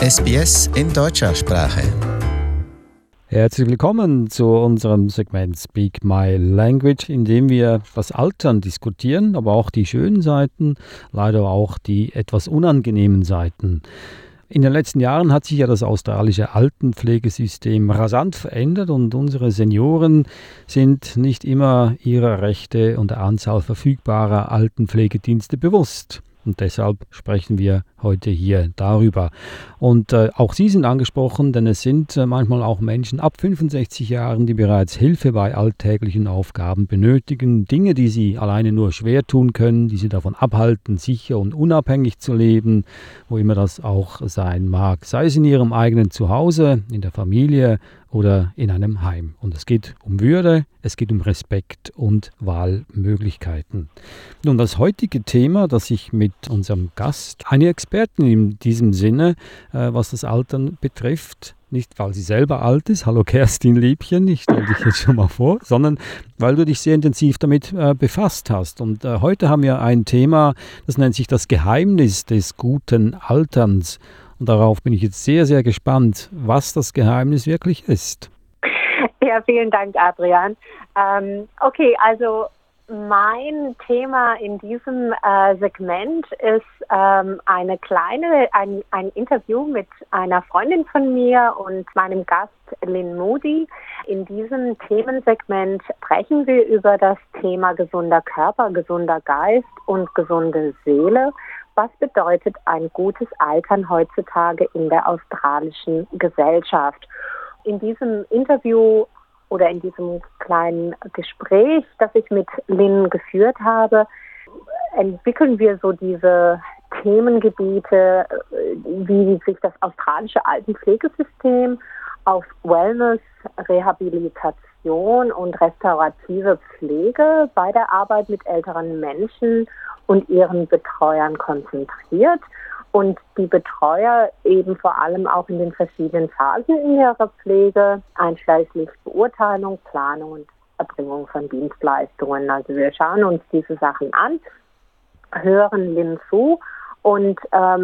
SBS in deutscher Sprache. Herzlich willkommen zu unserem Segment Speak My Language, in dem wir das Altern diskutieren, aber auch die schönen Seiten, leider auch die etwas unangenehmen Seiten. In den letzten Jahren hat sich ja das australische Altenpflegesystem rasant verändert und unsere Senioren sind nicht immer ihrer Rechte und der Anzahl verfügbarer Altenpflegedienste bewusst. Und deshalb sprechen wir heute hier darüber. Und auch Sie sind angesprochen, denn es sind manchmal auch Menschen ab 65 Jahren, die bereits Hilfe bei alltäglichen Aufgaben benötigen. Dinge, die sie alleine nur schwer tun können, die sie davon abhalten, sicher und unabhängig zu leben, wo immer das auch sein mag. Sei es in ihrem eigenen Zuhause, in der Familie oder in einem Heim. Und es geht um Würde, es geht um Respekt und Wahlmöglichkeiten. Nun, das heutige Thema, das ich mit unserem Gast, eine Expertin in diesem Sinne, was das Altern betrifft, nicht weil sie selber alt ist, hallo Kerstin Liebchen, ich stelle dich jetzt schon mal vor, sondern weil du dich sehr intensiv damit befasst hast. Und heute haben wir ein Thema, das nennt sich das Geheimnis des guten Alterns. Und darauf bin ich jetzt sehr, sehr gespannt, was das Geheimnis wirklich ist. Ja, vielen Dank, Adrian. Okay, also mein Thema in diesem Segment ist ein Interview mit einer Freundin von mir und meinem Gast Lynn Moody. In diesem Themensegment sprechen wir über das Thema gesunder Körper, gesunder Geist und gesunde Seele. Was bedeutet ein gutes Altern heutzutage in der australischen Gesellschaft? In diesem Interview oder in diesem kleinen Gespräch, das ich mit Lynn geführt habe, entwickeln wir so diese Themengebiete, wie sich das australische Altenpflegesystem auf Wellness, Rehabilitation und restaurative Pflege bei der Arbeit mit älteren Menschen und ihren Betreuern konzentriert und die Betreuer eben vor allem auch in den verschiedenen Phasen in ihrer Pflege, einschließlich Beurteilung, Planung und Erbringung von Dienstleistungen. Also wir schauen uns diese Sachen an, hören Lynn zu und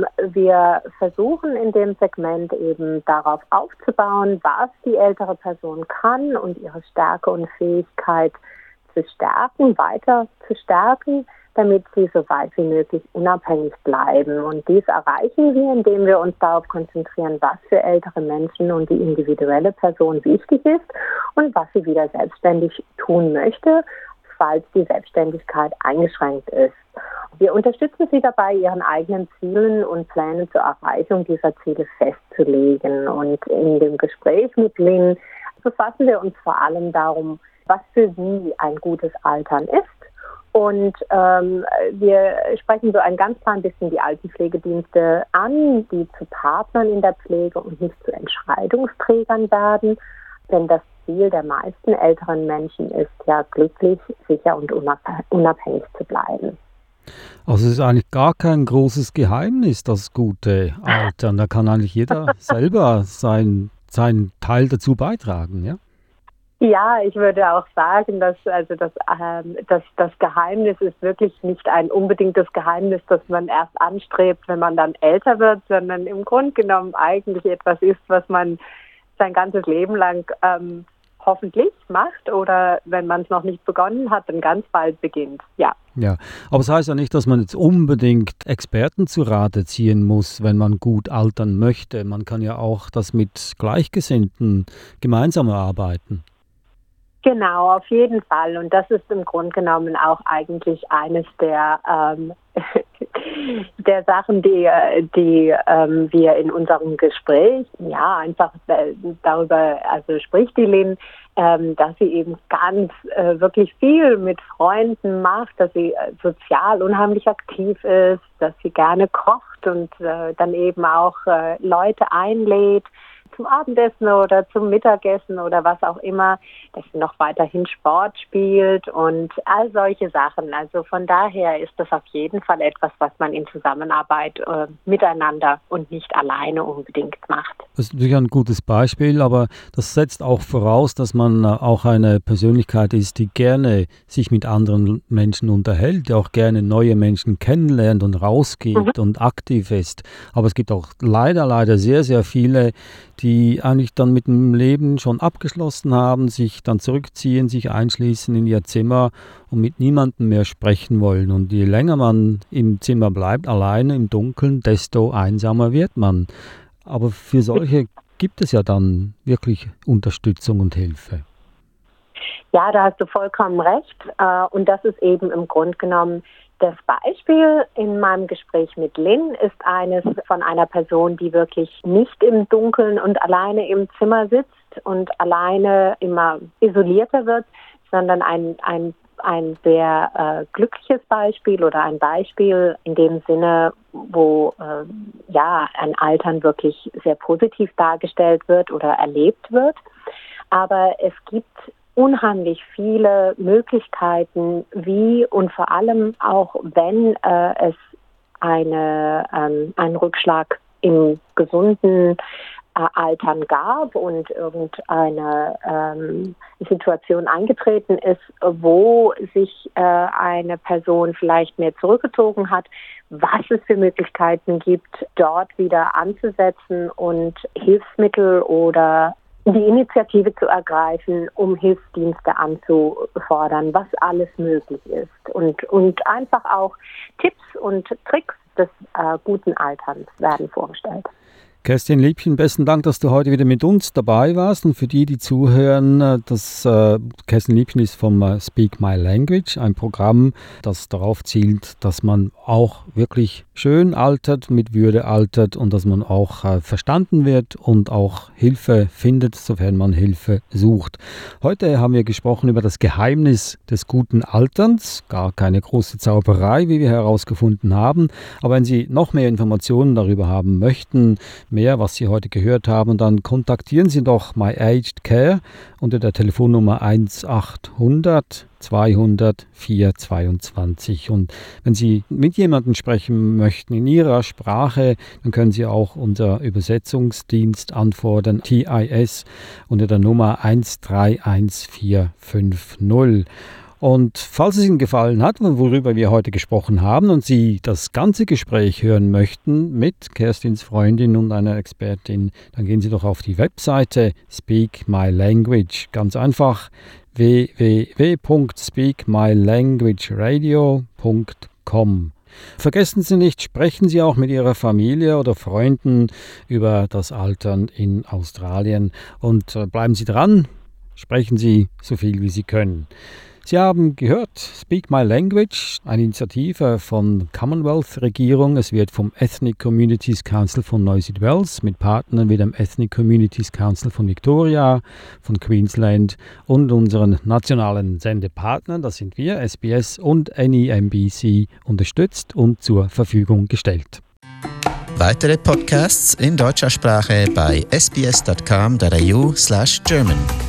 wir versuchen in dem Segment eben darauf aufzubauen, was die ältere Person kann und ihre Stärke und Fähigkeit zu stärken, weiter zu stärken, damit sie so weit wie möglich unabhängig bleiben. Und dies erreichen wir, indem wir uns darauf konzentrieren, was für ältere Menschen und die individuelle Person wichtig ist und was sie wieder selbstständig tun möchte, falls die Selbstständigkeit eingeschränkt ist. Wir unterstützen sie dabei, ihren eigenen Zielen und Plänen zur Erreichung dieser Ziele festzulegen. Und in dem Gespräch mit Lynn befassen wir uns vor allem darum, was für sie ein gutes Altern ist. Und wir sprechen so ein ganz klein bisschen die Altenpflegedienste an, die zu Partnern in der Pflege und nicht zu Entscheidungsträgern werden. Denn das Ziel der meisten älteren Menschen ist ja glücklich, sicher und unabhängig zu bleiben. Also es ist eigentlich gar kein großes Geheimnis, das gute Altern. Da kann eigentlich jeder selber seinen Teil dazu beitragen, ja? Ja, ich würde auch sagen, dass das Geheimnis ist wirklich nicht ein unbedingtes Geheimnis, das man erst anstrebt, wenn man dann älter wird, sondern im Grunde genommen eigentlich etwas ist, was man sein ganzes Leben lang hoffentlich macht oder wenn man es noch nicht begonnen hat, dann ganz bald beginnt. Ja. Ja, aber es heißt ja nicht, dass man jetzt unbedingt Experten zu Rate ziehen muss, wenn man gut altern möchte. Man kann ja auch das mit Gleichgesinnten gemeinsam erarbeiten. Genau, auf jeden Fall. Und das ist im Grunde genommen auch eigentlich eines der Sachen, die wir in unserem Gespräch, ja, einfach darüber, also spricht die Lynn, dass sie eben ganz wirklich viel mit Freunden macht, dass sie sozial unheimlich aktiv ist, dass sie gerne kocht und dann eben auch Leute einlädt, zum Abendessen oder zum Mittagessen oder was auch immer, dass sie noch weiterhin Sport spielt und all solche Sachen. Also von daher ist das auf jeden Fall etwas, was man in Zusammenarbeit miteinander und nicht alleine unbedingt macht. Das ist natürlich ein gutes Beispiel, aber das setzt auch voraus, dass man auch eine Persönlichkeit ist, die gerne sich mit anderen Menschen unterhält, die auch gerne neue Menschen kennenlernt und rausgeht und aktiv ist. Aber es gibt auch leider sehr, sehr viele, die eigentlich dann mit dem Leben schon abgeschlossen haben, sich dann zurückziehen, sich einschließen in ihr Zimmer und mit niemandem mehr sprechen wollen. Und je länger man im Zimmer bleibt, alleine im Dunkeln, desto einsamer wird man. Aber für solche gibt es ja dann wirklich Unterstützung und Hilfe. Ja, da hast du vollkommen recht. Und das ist eben im Grunde genommen das Beispiel in meinem Gespräch mit Lynn ist eines von einer Person, die wirklich nicht im Dunkeln und alleine im Zimmer sitzt und alleine immer isolierter wird, sondern ein sehr glückliches Beispiel oder ein Beispiel in dem Sinne, wo ein Altern wirklich sehr positiv dargestellt wird oder erlebt wird. Aber es gibt unheimlich viele Möglichkeiten, wie und vor allem auch, wenn es einen Rückschlag im gesunden Altern gab und irgendeine Situation eingetreten ist, wo sich eine Person vielleicht mehr zurückgezogen hat, was es für Möglichkeiten gibt, dort wieder anzusetzen und Hilfsmittel oder die Initiative zu ergreifen, um Hilfsdienste anzufordern, was alles möglich ist. Und einfach auch Tipps und Tricks des guten Alterns werden vorgestellt. Kerstin Liebchen, besten Dank, dass du heute wieder mit uns dabei warst. Und für die zuhören, Kerstin Liebchen ist vom Speak My Language, ein Programm, das darauf zielt, dass man auch wirklich schön altert, mit Würde altert und dass man auch verstanden wird und auch Hilfe findet, sofern man Hilfe sucht. Heute haben wir gesprochen über das Geheimnis des guten Alterns. Gar keine große Zauberei, wie wir herausgefunden haben. Aber wenn Sie noch mehr Informationen darüber haben möchten, mehr, was Sie heute gehört haben, dann kontaktieren Sie doch My Aged Care unter der Telefonnummer 1800 200 422. Und wenn Sie mit jemandem sprechen möchten in Ihrer Sprache, dann können Sie auch unser Übersetzungsdienst anfordern, TIS, unter der Nummer 131450. Und falls es Ihnen gefallen hat, worüber wir heute gesprochen haben und Sie das ganze Gespräch hören möchten mit Kerstins Freundin und einer Expertin, dann gehen Sie doch auf die Webseite Speak My Language. Ganz einfach www.speakmylanguageradio.com. Vergessen Sie nicht, sprechen Sie auch mit Ihrer Familie oder Freunden über das Altern in Australien und bleiben Sie dran, sprechen Sie so viel wie Sie können. Sie haben gehört, Speak My Language, eine Initiative von Commonwealth-Regierung. Es wird vom Ethnic Communities Council von New South Wales mit Partnern wie dem Ethnic Communities Council von Victoria, von Queensland und unseren nationalen Sendepartnern, das sind wir, SBS und NEMBC, unterstützt und zur Verfügung gestellt. Weitere Podcasts in deutscher Sprache bei sbs.com.au/German.